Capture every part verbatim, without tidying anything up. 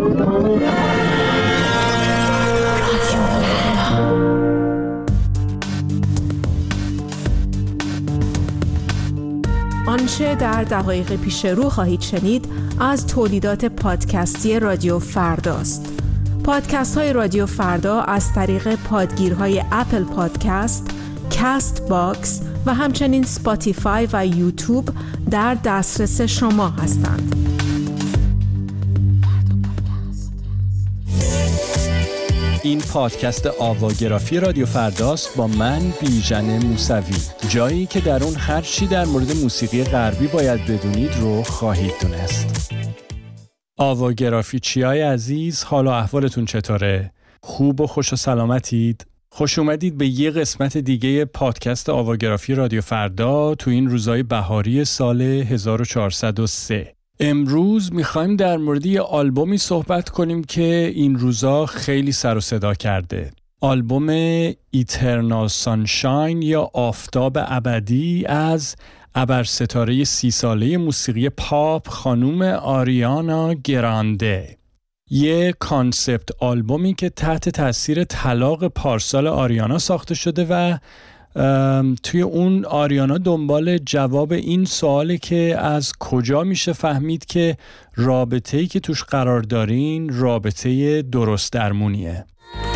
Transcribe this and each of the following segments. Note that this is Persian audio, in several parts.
آنچه در دقایق پیش رو خواهید شنید از تولیدات پادکستی رادیو فرداست. پادکست های رادیو فردا از طریق پادگیرهای اپل پادکست، کاست باکس و همچنین سپاتیفای و یوتیوب در دسترس شما هستند. این پادکست آواگرافی رادیو فرداست با من بیژن موسوی. جایی که در اون هر چی در مورد موسیقی غربی باید بدونید رو خواهید دونست. آواگرافی چیای عزیز، حال و احوالتون چطوره؟ خوب و خوش و سلامتید؟ خوش اومدید به یه قسمت دیگه پادکست آواگرافی رادیو فردا تو این روزهای بهاری سال هزار و چهارصد و سه. امروز میخوایم در مورد یه آلبومی صحبت کنیم که این روزا خیلی سر و صدا کرده. آلبوم ایترنال سانشاین یا آفتاب ابدی از ابرستاره سی ساله موسیقی پاپ خانوم آریانا گرانده. یه کانسپت آلبومی که تحت تاثیر طلاق پارسال آریانا ساخته شده و توی اون آریانا دنبال جواب این سواله که از کجا میشه فهمید که رابطه‌ای که توش قرار دارین رابطه درست درمونیه.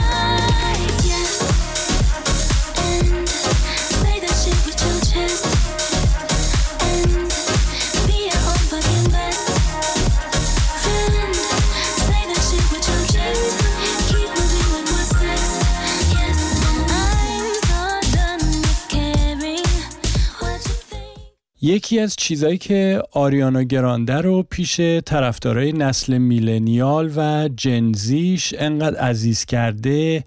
یکی از چیزایی که آریانا گرانده رو پیش طرفدارای نسل میلنیال و جنزیش انقدر عزیز کرده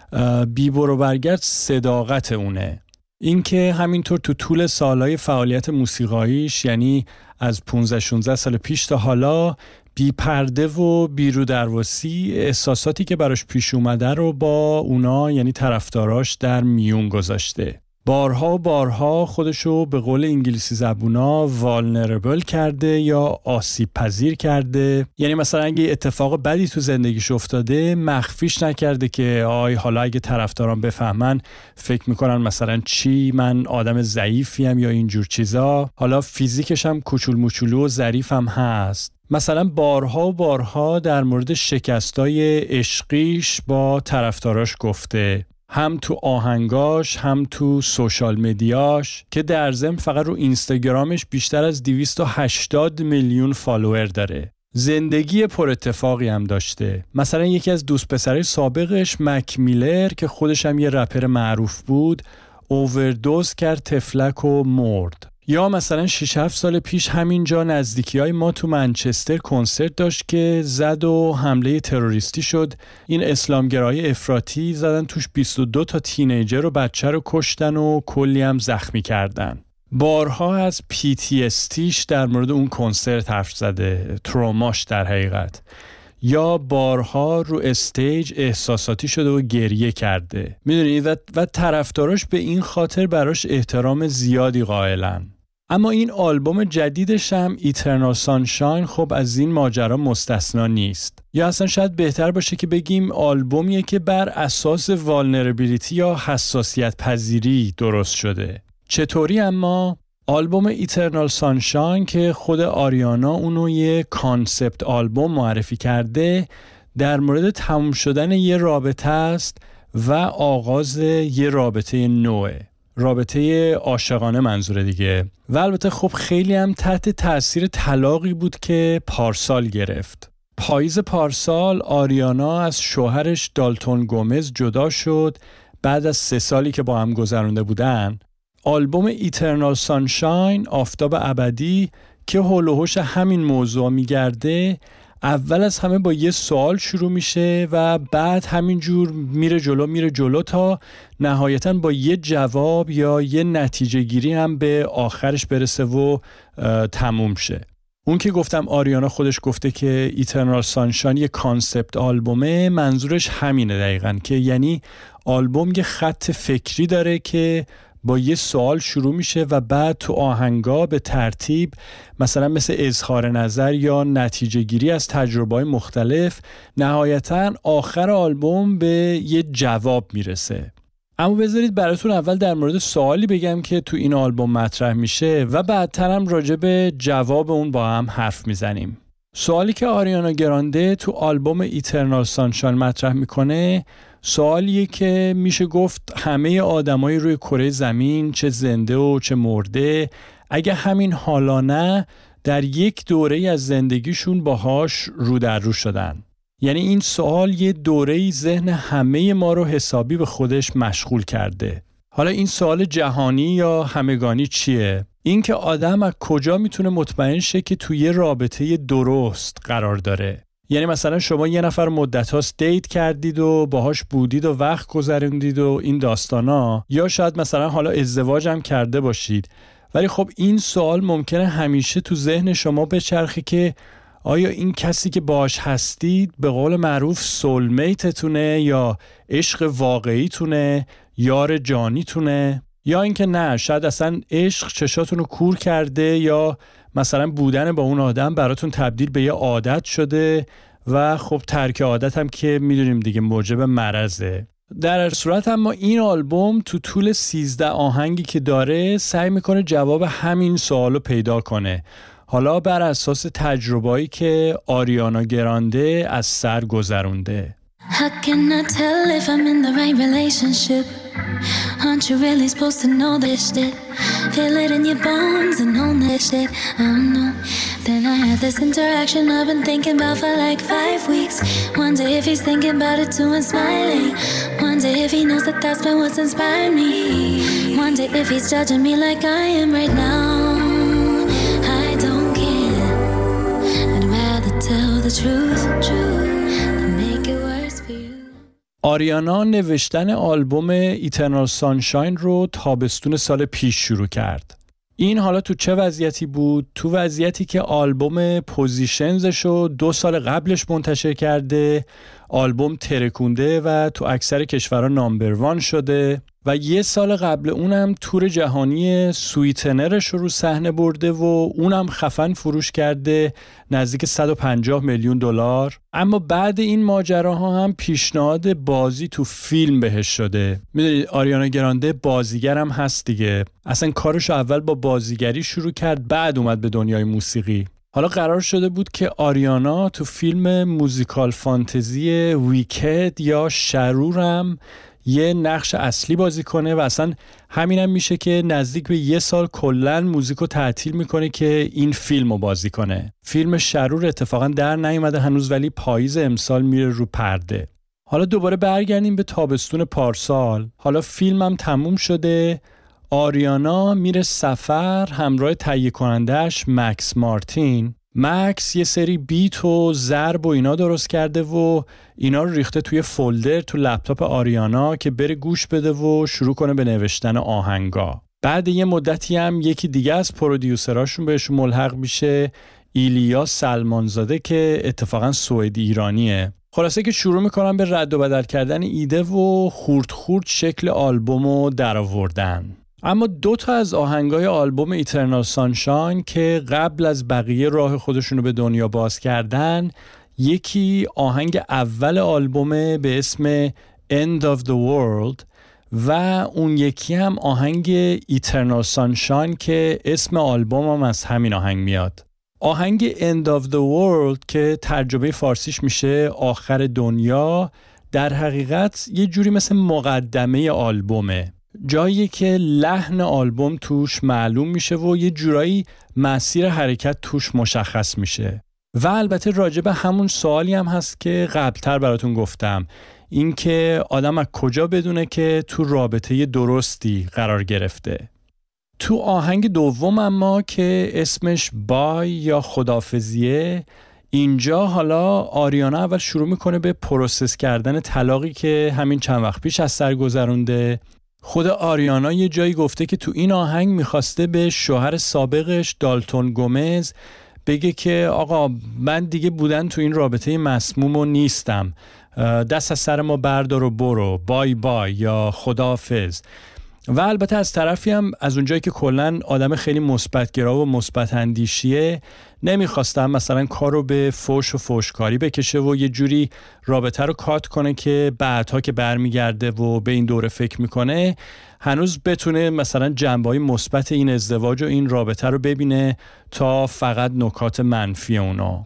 بی برو برگرد صداقت اونه. این که همینطور تو طول سالهای فعالیت موسیقاییش، یعنی از پانزده شانزده سال پیش تا حالا، بی پرده و بی رو درواسی احساساتی که براش پیش اومده رو با اونا یعنی طرفداراش در میون گذاشته. بارها و بارها خودشو به قول انگلیسی زبونا والنربل کرده یا آسیب پذیر کرده. یعنی مثلا اگه اتفاق بدی تو زندگیش افتاده مخفیش نکرده که آی حالا اگه طرفداران بفهمن فکر میکنن مثلا چی، من آدم ضعیفیم یا اینجور چیزا. حالا فیزیکش هم کوچول موچولو و ظریف هم هست. مثلا بارها و بارها در مورد شکستای عشقیش با طرفداراش گفته، هم تو آهنگاش هم تو سوشال مدیاش، که در ضمن فقط رو اینستاگرامش بیشتر از دویست و هشتاد میلیون فالوور داره. زندگی پر اتفاقی هم داشته. مثلا یکی از دوست پسرای سابقش مک میلر که خودش هم یه رپر معروف بود اووردوز کرد، تفلک و مرد. یا مثلا شش هفت سال پیش همینجا نزدیکی‌های ما تو منچستر کنسرت داشت که زد و حمله تروریستی شد. این اسلامگرای افراطی زدن توش بیست و دو تا تینیجر و بچه رو کشتن و کلی هم زخمی کردن. بارها از پی تی اس تیش در مورد اون کنسرت حرف زده، تروماش در حقیقت. یا بارها رو استیج احساساتی شده و گریه کرده. میدونید و, و طرفداراش به این خاطر براش احترام زیادی قائلن. اما این آلبوم جدیدش هم ایترنال سانشاین خب از این ماجرا مستثنا نیست. یا اصلا شاید بهتر باشه که بگیم آلبومیه که بر اساس والنربیلیتی یا حساسیت پذیری درست شده. چطوری؟ اما آلبوم ایترنال سانشاین که خود آریانا اونو یه کانسپت آلبوم معرفی کرده، در مورد تموم شدن یه رابطه است و آغاز یه رابطه نوعه. رابطه عاشقانه منظوره دیگه. و البته خب خیلی هم تحت تأثیر طلاقی بود که پارسال گرفت. پاییز پارسال آریانا از شوهرش دالتون گومز جدا شد بعد از سه سالی که با هم گذرونده بودن. آلبوم ایترنال سانشاین آفتاب ابدی که هول و هوش همین موضوع میگرده، اول از همه با یه سوال شروع میشه و بعد همینجور میره جلو میره جلو تا نهایتاً با یه جواب یا یه نتیجه گیری هم به آخرش برسه و تموم شه. اون که گفتم آریانا خودش گفته که ایترنال سانشاین یه کانسپت آلبومه، منظورش همینه دقیقاً، که یعنی آلبوم یه خط فکری داره که با یه سوال شروع میشه و بعد تو آهنگا به ترتیب مثلا مثل اظهار نظر یا نتیجه گیری از تجربه‌های مختلف نهایتاً آخر آلبوم به یه جواب میرسه. اما بذارید براتون اول در مورد سوالی بگم که تو این آلبوم مطرح میشه و بعدتر هم راجع به جواب اون با هم حرف میزنیم. سوالی که آریانا گرانده تو آلبوم ایترنال سانشاین مطرح میکنه سوالیه که میشه گفت همه آدمای روی کره زمین چه زنده و چه مرده اگه همین حالا نه در یک دوره از زندگیشون باهاش رو در رو شدن. یعنی این سوال یه دوره‌ای ذهن همه ما رو حسابی به خودش مشغول کرده. حالا این سوال جهانی یا همگانی چیه؟ این که آدم از کجا میتونه مطمئن شه که توی یه رابطه درست قرار داره؟ یعنی مثلا شما یه نفر مدت هاست دیت کردید و باهاش بودید و وقت گذروندید و این داستانا، یا شاید مثلا حالا ازدواج هم کرده باشید، ولی خب این سوال ممکنه همیشه تو ذهن شما بچرخه که آیا این کسی که باهاش هستید به قول معروف سولمیتتونه یا عشق واقعیتونه، یار جانیتونه، یا اینکه نه شاید اصلا عشق چشاتون رو کور کرده یا مثلا بودن با اون آدم براتون تبدیل به یه عادت شده و خب ترک عادت هم که میدونیم دیگه موجب مرضه. در هر صورت اما این آلبوم تو طول سیزده آهنگی که داره سعی میکنه جواب همین سوالو پیدا کنه، حالا بر اساس تجربه‌ای که آریانا گرانده از سر گذرونده. How can I tell if I'm in the right relationship? Aren't you really supposed to know this shit? Feel it in your bones and own this shit. Oh no. Then I had this interaction I've been thinking about for like five weeks. Wonder if he's thinking about it too and smiling. Wonder if he knows that that's been what's inspired me. Wonder if he's judging me like I am right now. I don't care. I'd rather tell the truth, truth. آریانا نوشتن آلبوم ایترنال سانشاین رو تابستون سال پیش شروع کرد. این حالا تو چه وضعیتی بود؟ تو وضعیتی که آلبوم پوزیشنزش رو دو سال قبلش منتشر کرده، آلبوم ترکونده و تو اکثر کشورها نامبر وان شده و یه سال قبل اونم تور جهانی سویتنرش رو رو صحنه برده و اونم خفن فروش کرده، نزدیک صد و پنجاه میلیون دلار. اما بعد این ماجراها هم پیشنهاد بازی تو فیلم بهش شده. میدونید آریانا گرانده بازیگر هم هست دیگه، اصلا کارشو اول با بازیگری شروع کرد بعد اومد به دنیای موسیقی. حالا قرار شده بود که آریانا تو فیلم موزیکال فانتزی ویکد یا شرورم یه نقش اصلی بازی کنه و اصلا همینم میشه که نزدیک به یه سال کلن موزیکو تعطیل میکنه که این فیلمو بازی کنه. فیلم شرور اتفاقا در نیومده هنوز ولی پاییز امسال میره رو پرده. حالا دوباره برگردیم به تابستون پارسال. حالا فیلمم تموم شده، آریانا میره سفر همراه تهیه کنندش مکس مارتین. مکس یه سری بیت و ضرب و اینا درست کرده و اینا رو ریخته توی فولدر تو لپتاپ آریانا که بره گوش بده و شروع کنه به نوشتن آهنگا. بعد یه مدتی هم یکی دیگه از پرودیوسراشون بهشون ملحق میشه، ایلیا سلمانزاده که اتفاقا سوئدی ایرانیه. خلاصه که شروع میکنن به رد و بدل کردن ایده و خورد خورد شکل آلبومو در آوردن. اما دو تا از آهنگای آلبوم ایترنال سانشاین که قبل از بقیه راه خودشونو به دنیا باز کردن، یکی آهنگ اول آلبومه به اسم End of the World و اون یکی هم آهنگ ایترنال سانشاین که اسم آلبوم هم از همین آهنگ میاد. آهنگ End of the World که ترجمه فارسیش میشه آخر دنیا، در حقیقت یه جوری مثل مقدمه آلبومه، جایی که لحن آلبوم توش معلوم میشه و یه جورایی مسیر حرکت توش مشخص میشه. و البته راجع به همون سوالی هم هست که قبلتر براتون گفتم، این که آدم از کجا بدونه که تو رابطه درستی قرار گرفته. تو آهنگ دوم اما که اسمش بای یا خداحافظیه، اینجا حالا آریانا اول شروع میکنه به پروسس کردن طلاقی که همین چند وقت پیش از سر گذرونده. خود آریانا یه جایی گفته که تو این آهنگ میخواسته به شوهر سابقش دالتون گومز بگه که آقا من دیگه بودن تو این رابطه مسمومو نیستم، دست از سر ما بردار و برو، بای بای یا خداحافظ. و البته از طرفی هم از اونجایی که کلاً آدم خیلی مثبت‌گرا و مثبت اندیشیه، نمیخواستم مثلا کارو به فوش و فوشکاری بکشه و یه جوری رابطه رو کات کنه که بعدها که برمیگرده و به این دوره فکر میکنه هنوز بتونه مثلا جنبه‌های مثبت این ازدواج و این رابطه رو ببینه تا فقط نکات منفی اونا.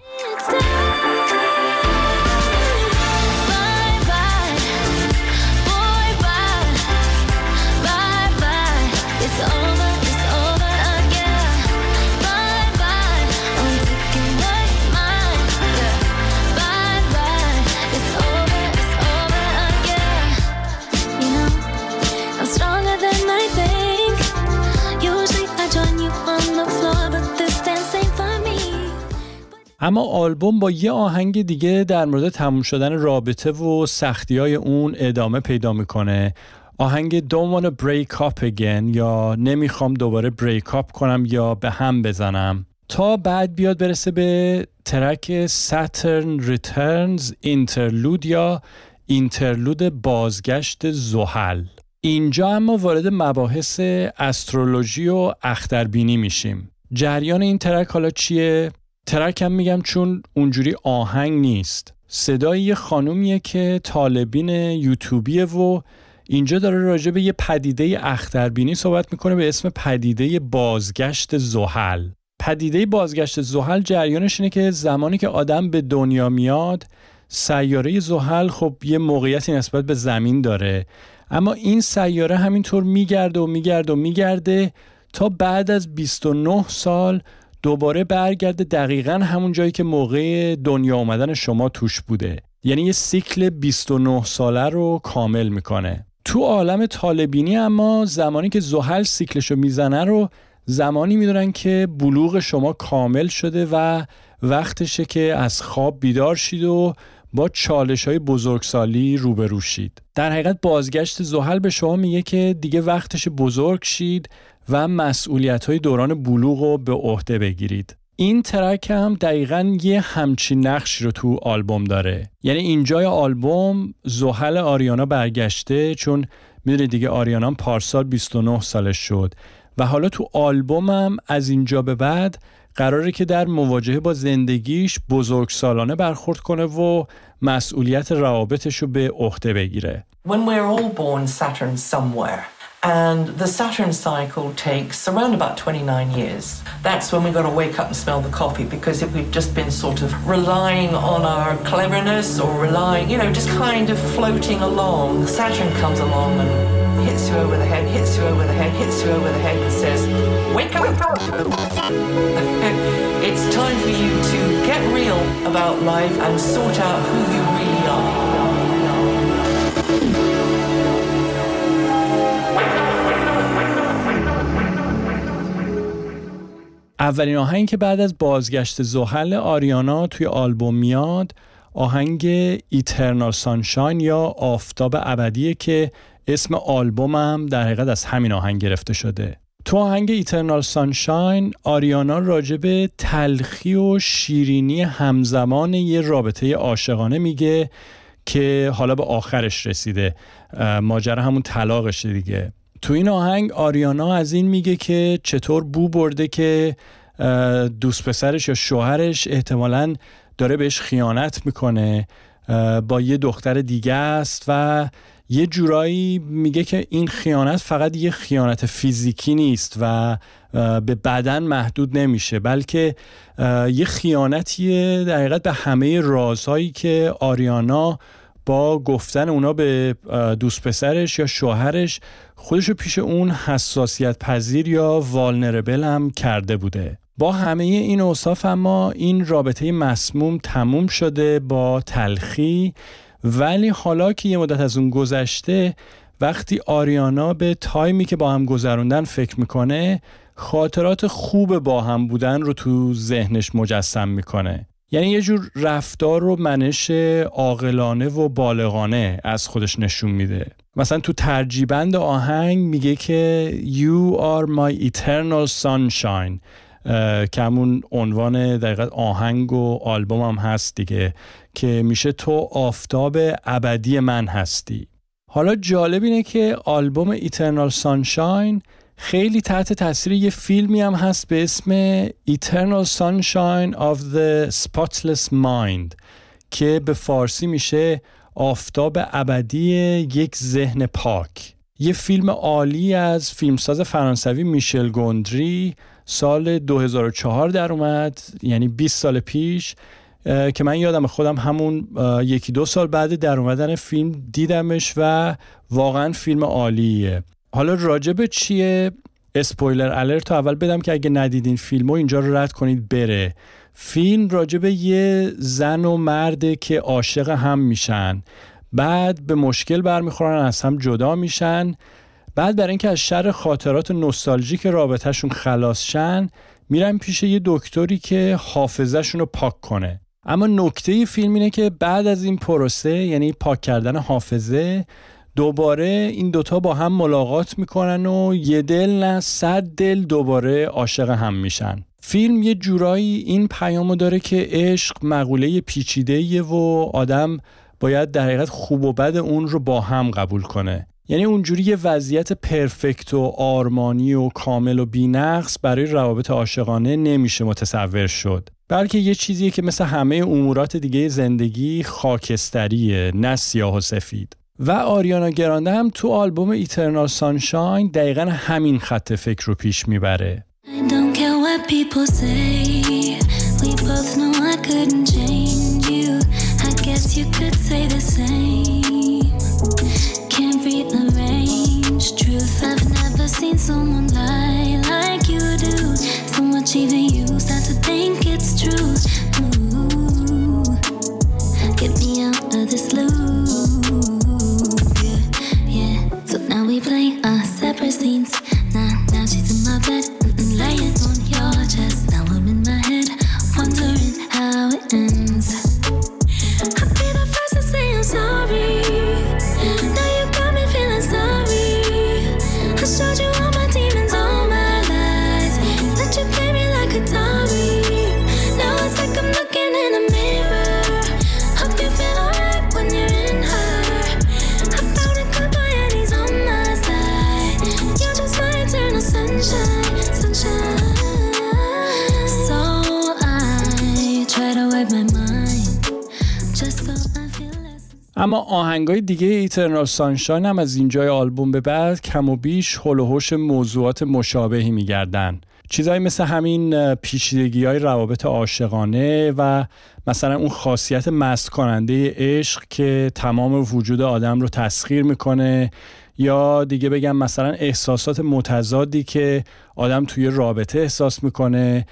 اما آلبوم با یه آهنگ دیگه در مورد تموم شدن رابطه و سختی‌های اون ادامه پیدا میکنه. آهنگ Don't Wanna Break Up Again یا نمیخوام دوباره بریک اپ کنم یا به هم بزنم، تا بعد بیاد برسه به ترک Saturn Returns Interlude یا اینترلود بازگشت زحل. اینجا اما وارد مباحث استرولوژی و اختربینی میشیم. جریان این ترک حالا چیه؟ ترک هم میگم چون اونجوری آهنگ نیست. صدای یه خانومیه که طالبین یوتیوبیه و اینجا داره راجع به یه پدیده اختربینی صحبت میکنه به اسم پدیده بازگشت زحل. پدیده بازگشت زحل جریانش اینه که زمانی که آدم به دنیا میاد، سیاره زحل خب یه موقعیتی نسبت به زمین داره، اما این سیاره همینطور میگرده و میگرده و میگرده تا بعد از بیست و نه سال دوباره برگرده دقیقاً همون جایی که موقع دنیا اومدن شما توش بوده. یعنی یه سیکل بیست و نه ساله رو کامل میکنه. تو عالم طالبینی اما زمانی که زحل سیکلشو میزنه رو زمانی میدونن که بلوغ شما کامل شده و وقتشه که از خواب بیدار شید و با چالش‌های بزرگسالی روبرو شید. در حقیقت بازگشت زحل به شما میگه که دیگه وقتش بزرگ شید و مسئولیت‌های دوران بلوغ رو به عهده بگیرید. این ترک هم دقیقاً یه همچین نقشی رو تو آلبوم داره. یعنی اینجای آلبوم زحل آریانا برگشته، چون میدونید دیگه آریانا پارسال بیست و نه سالش شد و حالا تو آلبومم از اینجا به بعد قراره که در مواجهه با زندگیش بزرگسالانه برخورد کنه و مسئولیت روابطش رو به عهده بگیره. When we're all born Saturn somewhere, and the Saturn cycle takes around about twenty-nine years. That's when we've got to wake up and smell the coffee, because if we've just been sort of relying on our cleverness or relying, you know, just kind of floating along, Saturn comes along and hits you over the head, hits you over the head, hits you over the head and says, wake up! It's time for you to get real about life and sort out who you really are. اولین آهنگ که بعد از بازگشت زحل آریانا توی آلبوم میاد آهنگ ایترنال سانشاین یا آفتاب ابدیه که اسم آلبومم در حقیقت از همین آهنگ گرفته شده. تو آهنگ ایترنال سانشاین آریانا راجب تلخی و شیرینی همزمان یه رابطه عاشقانه میگه که حالا به آخرش رسیده، ماجرا همون طلاقشه دیگه. تو این آهنگ آریانا از این میگه که چطور بو برده که دوست پسرش یا شوهرش احتمالاً داره بهش خیانت میکنه، با یه دختر دیگه است و یه جورایی میگه که این خیانت فقط یه خیانت فیزیکی نیست و به بدن محدود نمیشه، بلکه یه خیانتیه در حقیقت به همه رازهایی که آریانا با گفتن اونا به دوست پسرش یا شوهرش خودشو پیش اون حساسیت پذیر یا والنربل هم کرده بوده. با همه این اوصاف اما این رابطه مسموم تموم شده با تلخی، ولی حالا که یه مدت از اون گذشته، وقتی آریانا به تایمی که با هم گذروندن فکر میکنه، خاطرات خوب با هم بودن رو تو ذهنش مجسم میکنه. یعنی یه جور رفتار و منش عاقلانه و بالغانه از خودش نشون میده. مثلا تو ترجیبند آهنگ میگه که You are my eternal sunshine که همون عنوان دقیقاً آهنگ و آلبوم هم هست دیگه، که میشه تو آفتاب ابدی من هستی. حالا جالب اینه که آلبوم ایترنال سانشاین خیلی تحت تاثیر یه فیلمی هم هست به اسم Eternal Sunshine of the Spotless Mind که به فارسی میشه آفتاب ابدی یک ذهن پاک. یه فیلم عالی از فیلمساز فرانسوی میشل گوندری سال دو هزار و چهار در اومد، یعنی بیست سال پیش، که من یادم خودم همون یکی دو سال بعد در اومدن فیلم دیدمش و واقعا فیلم عالیه. حالا راجب چیه؟ اسپویلر الرت اول بدم که اگه ندیدین فیلمو اینجا رو رد کنید بره. فیلم راجب یه زن و مرده که عاشق هم میشن، بعد به مشکل برمیخورن، از هم جدا میشن، بعد برای اینکه از شر خاطرات نوستالژیک رابطهشون خلاص شن میرن پیش یه دکتری که حافظهشون رو پاک کنه. اما نکته فیلم اینه که بعد از این پروسه، یعنی پاک کردن حافظه، دوباره این دوتا با هم ملاقات میکنن و یه دل نه صد دل دوباره عاشق هم میشن. فیلم یه جورایی این پیامو داره که عشق مقوله پیچیده‌ایه و آدم باید در حقیقت خوب و بد اون رو با هم قبول کنه. یعنی اونجوری یه وضعیت پرفکت و آرمانی و کامل و بی‌نقص برای روابط عاشقانه نمیشه متصور شد، بلکه یه چیزیه که مثل همه امورات دیگه زندگی خاکستریه، نه سیاه و سفید. و آریانا گرانده هم تو آلبوم ایترنال سانشاین دقیقاً همین خط فکر رو پیش میبره. I don't care what people say. We both know I couldn't change you. I guess you could say the same. Can't rearrange truth. I've never seen someone lie like you do. So much even you start to think it's true. Ooh, get me out of this loop. Yeah, yeah. So now we play our separate scenes. Now, now she's in my bed. Laying on your chest, now I'm in my head, wondering how it ends. I'll be the first to say I'm sorry. Now you got me feeling sorry. I showed you all my demons, all my lies. Let you play me like a Atari. Now it's like I'm looking in a mirror. Hope you feel alright when you're in her. I found a good boy and he's on my side. You're just my eternal sunshine. اما آهنگای دیگه ایترنال سانشاین هم از اینجای آلبوم به بعد کم و بیش هول و هوش موضوعات مشابهی میگردن. چیزایی مثل همین پیچیدگی‌های روابط عاشقانه و مثلا اون خاصیت مست کننده عشق که تمام وجود آدم رو تسخیر میکنه، یا دیگه بگم مثلا احساسات متضادی که آدم توی رابطه احساس میکنه،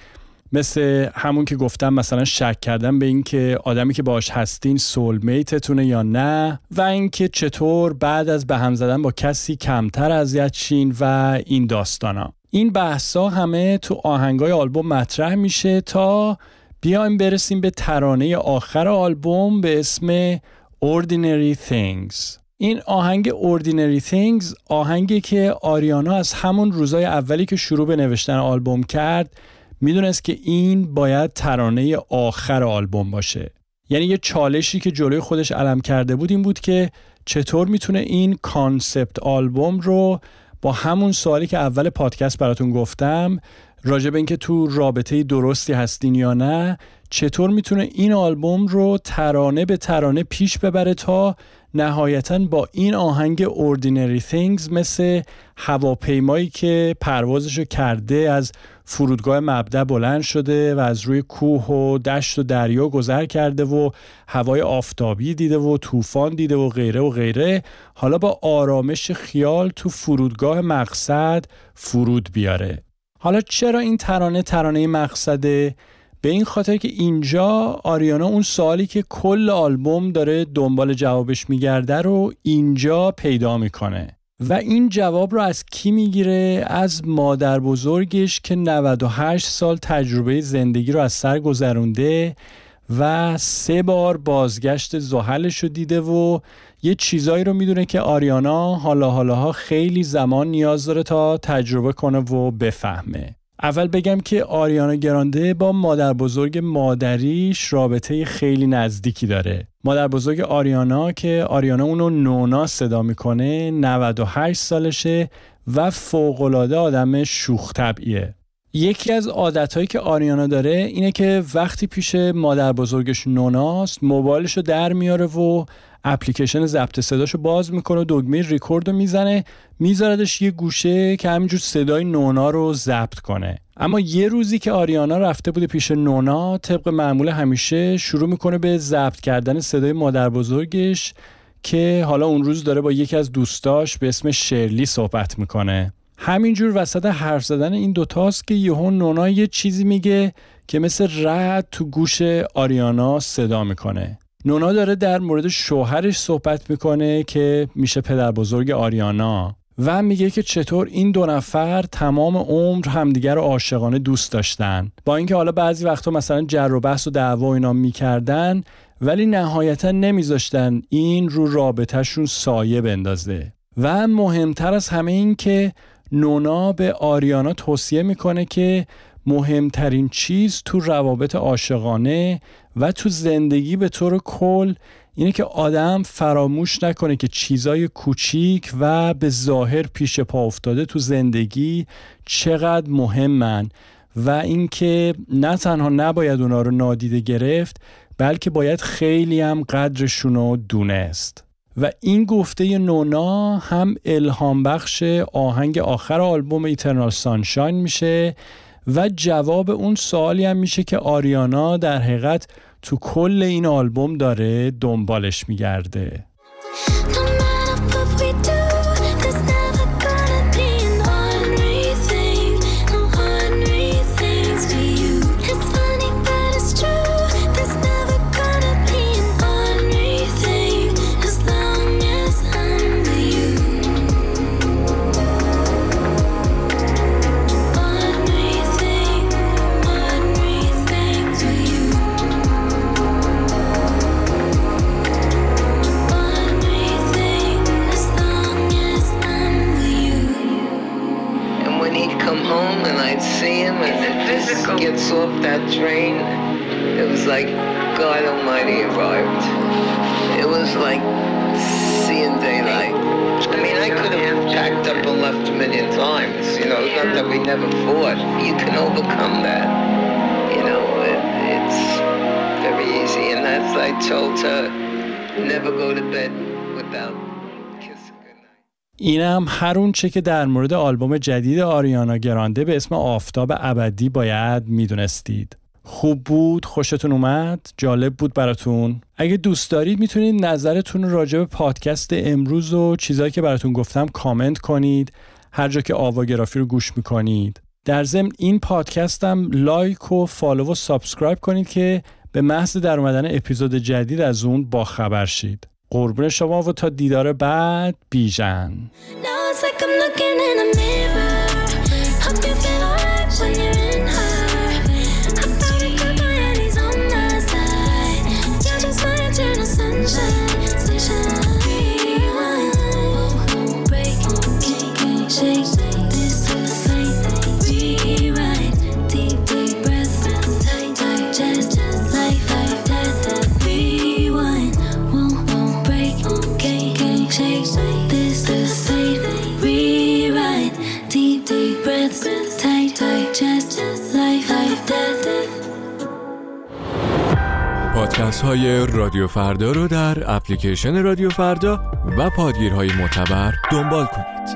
مثل همون که گفتم مثلا شک کردن به این که آدمی که باهاش هستین سولمیتتونه یا نه، و اینکه چطور بعد از به هم زدن با کسی کمتر اذیت شین و این داستانا. این بحثا همه تو آهنگای آلبوم مطرح میشه تا بیایم برسیم به ترانه آخر آلبوم به اسم Ordinary Things. این آهنگ Ordinary Things آهنگی که آریانا از همون روزای اولی که شروع به نوشتن آلبوم کرد میدونست که این باید ترانه آخر آلبوم باشه. یعنی یه چالشی که جلوی خودش علم کرده بود این بود که چطور میتونه این کانسپت آلبوم رو با همون سوالی که اول پادکست براتون گفتم راجع به اینکه تو رابطه درستی هستین یا نه، چطور میتونه این آلبوم رو ترانه به ترانه پیش ببره تا نهایتاً با این آهنگ Ordinary Things مثل هواپیمایی که پروازشو کرده از فرودگاه مبدأ بلند شده و از روی کوه و دشت و دریا گذر کرده و هوای آفتابی دیده و طوفان دیده و غیره و غیره، حالا با آرامش خیال تو فرودگاه مقصد فرود بیاره. حالا چرا این ترانه ترانه مقصده؟ به این خاطر که اینجا آریانا اون سوالی که کل آلبوم داره دنبال جوابش میگرده رو اینجا پیدا میکنه و این جواب رو از کی میگیره؟ از مادر بزرگش که نود و هشت سال تجربه زندگی رو از سر گذرونده و سه بار بازگشت زحلش رو دیده و یه چیزایی رو میدونه که آریانا حالا حالاها خیلی زمان نیاز داره تا تجربه کنه و بفهمه. اول بگم که آریانا گرانده با مادر بزرگ مادریش رابطه خیلی نزدیکی داره. مادر بزرگ آریانا که آریانا اونو نونا صدا میکنه نود و هشت سالشه و فوق‌العاده آدم شوخ طبعیه. یکی از عادتهایی که آریانا داره اینه که وقتی پیش مادر بزرگش نوناست موبایلشو در میاره و اپلیکیشن ضبط صداشو باز میکنه و دکمه ریکورد رو میزنه، میذاردش یه گوشه که همینجور صدای نونا رو ضبط کنه. اما یه روزی که آریانا رفته بوده پیش نونا، طبق معمول همیشه شروع میکنه به ضبط کردن صدای مادر بزرگش که حالا اون روز داره با یکی از دوستاش به اسم شرلی صحبت میکنه. همینجور وسط حرف زدن این دوتاست که یهو نونا یه چیزی میگه که مثل رعد تو گوش آریانا صدا میکنه. نونا داره در مورد شوهرش صحبت میکنه که میشه پدر بزرگ آریانا و میگه که چطور این دو نفر تمام عمر همدیگر رو عاشقانه دوست داشتن، با اینکه حالا بعضی وقتا مثلا جر و بحث و دعوا و اینا میکردن ولی نهایتا نمیذاشتن این رو رابطهشون سایه بندازه. و مهمتر از همه این که نونا به آریانا توصیه میکنه که مهمترین چیز تو روابط عاشقانه و تو زندگی به طور کل اینه که آدم فراموش نکنه که چیزای کوچیک و به ظاهر پیش پا افتاده تو زندگی چقدر مهمن و اینکه نه تنها نباید اونا رو نادیده گرفت بلکه باید خیلی هم قدرشون رو دونست. و این گفته نونا هم الهام بخش آهنگ آخر آلبوم ایترنال سانشاین میشه و جواب اون سوالی هم میشه که آریانا در حقیقت تو کل این آلبوم داره دنبالش میگرده. Gets off that train, it was like God Almighty arrived. It was like seeing daylight. I mean, I could have packed up and left a million times, you know, it's not that we never fought. You can overcome that, you know, it, it's very easy. And as I told her, never go to bed without kissing goodnight. اینم هر اون چه که در مورد آلبوم جدید آریانا گرانده به اسم آفتاب ابدی باید میدونستید. خوب بود؟ خوشتون اومد؟ جالب بود براتون؟ اگه دوست دارید میتونید نظرتون راجع به پادکست امروز و چیزایی که براتون گفتم کامنت کنید هر جا که آواگرافی رو گوش میکنید. در ضمن این پادکستم لایک و فالو و سابسکرایب کنید که به محض در اومدن اپیزود جدید از اون با خبر شید. قربون شما و تا دیدار بعد بیژن. پادکست های رادیو فردا رو در اپلیکیشن رادیو فردا و پادگیرهای معتبر دنبال کنید.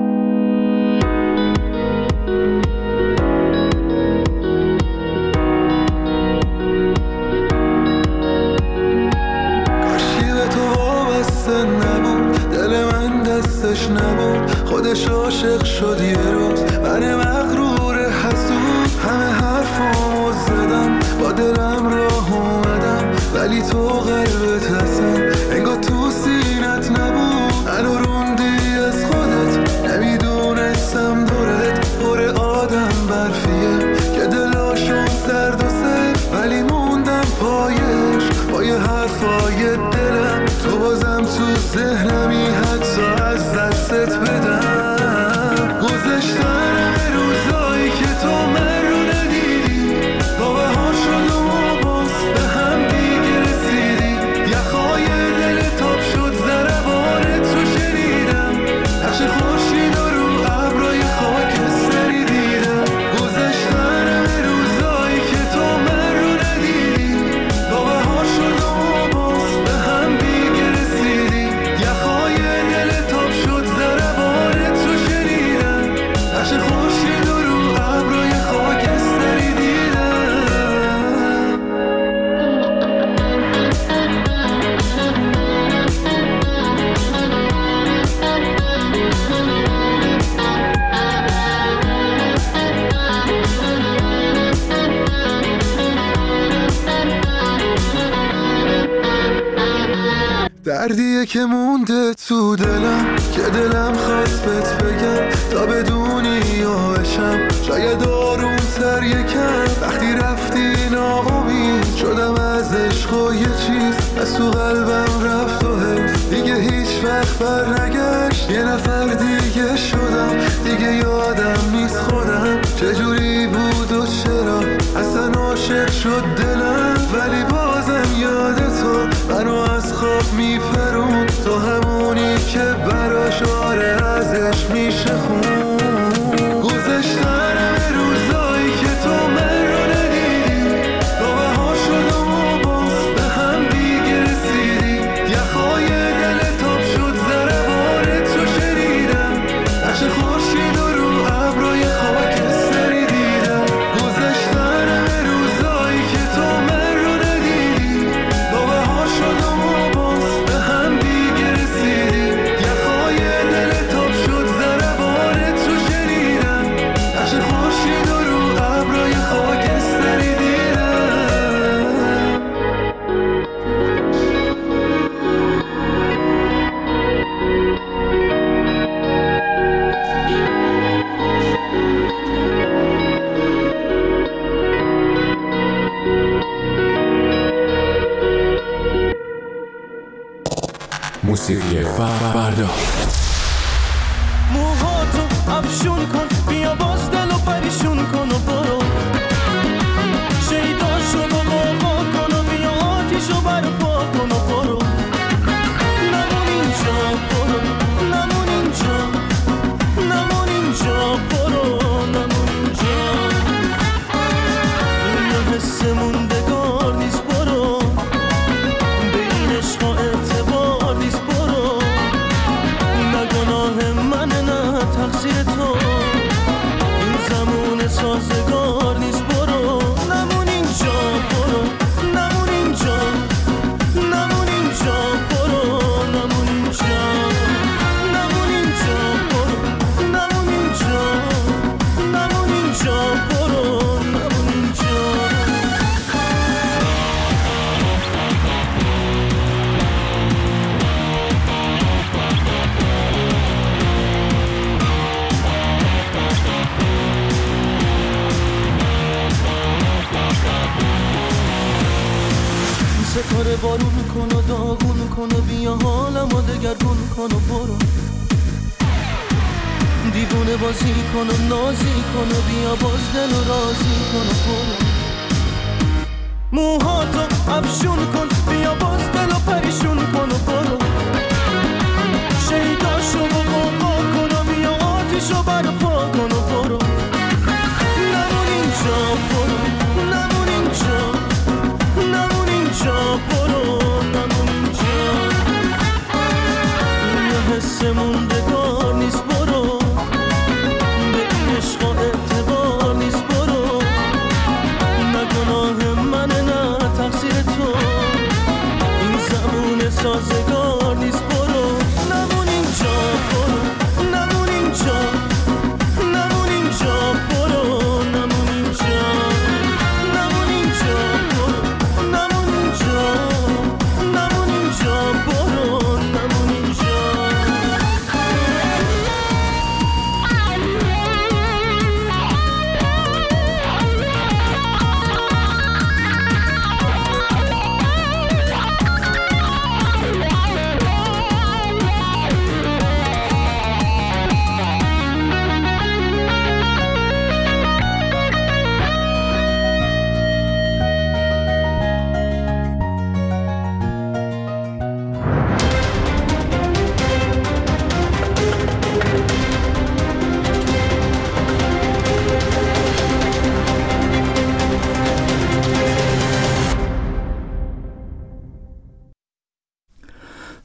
کاشی به تو وابسته نبود، دل من دستش نبود، خودش عاشق شد یه روز، من مغرور حسود، همه حرفامو زدم، با دلم راه اومدم، ولی تو قلبت هستم، انگار تو سینت نبود، منو روندی از خودت، نمیدونستم دورت پر آدم برفیه که دلاشون سرد و سر، ولی موندم پایش با یه حرفای دلم، تو بازم تو ذهنمی حتی از دستت بدم. گذشتن همه روزایی که تو من رو ندیدی، تا بهار شد و ما باز به هم دیگه رسیدی، یخ دردیه که مونده تو دلم که دلم خواست بهت بگم تا بدونی یاشم شاید آروم تر یکم وقتی رفتی ناامید شدم از عشق و یه چیز از تو قلبم رفت و حیف دیگه هیچ وقت بر نگشت یه نفر دیگه شدم دیگه یادم نیست خودم چجوری بود و چرا اصلا عاشق شد دلم ولی بازم یاد تو منو از خواب میپرون تو همونی که براش آره ازش میشه خون گذشتن همه روزایی که تو من رو ندیدی گاوه ها شدم و باز به هم دیگه رسیدی یخهای دل تاب شد ضربانت رو شنیدم نقش خورشید و رو ابرای خاکستری دیدم گذشتن همه روزایی که تو من رو ندیدی گاوه ها شدم و باز به هم دیگه رسیدی یخهای دل تاب شد ضربانت رو شنیدم نقش خورشید و رو ابرای خاکستری دیدم موسیقی فردا. موهاتو افشون کن بیا باز دلو پریشون کن و برو شیداشو با قاقا کن و بیا آتیشو برپا کن و برو نمون اینجا برو نمون اینجا نمون اینجا برو نمون اینجا این حس موندگار نیست برو به این عشق اعتبار نیست برو نه گناه من نه تقصیر تو این زمان سازگار نیست برو نمون اینجا برو نمون اینجا نمون اینجا برو نمون اینجا نمون اینجا برو نمون اینجا نمون اینجا برو نمون اینجا ستاره بارون کن و داغون کن و بیا حالمو دگرگون کن و برو دیوونه بازی کن و نازی کن و بیا باز دل و رازی کن و برو موهاتو افشون کن بیا باز دل و پریشون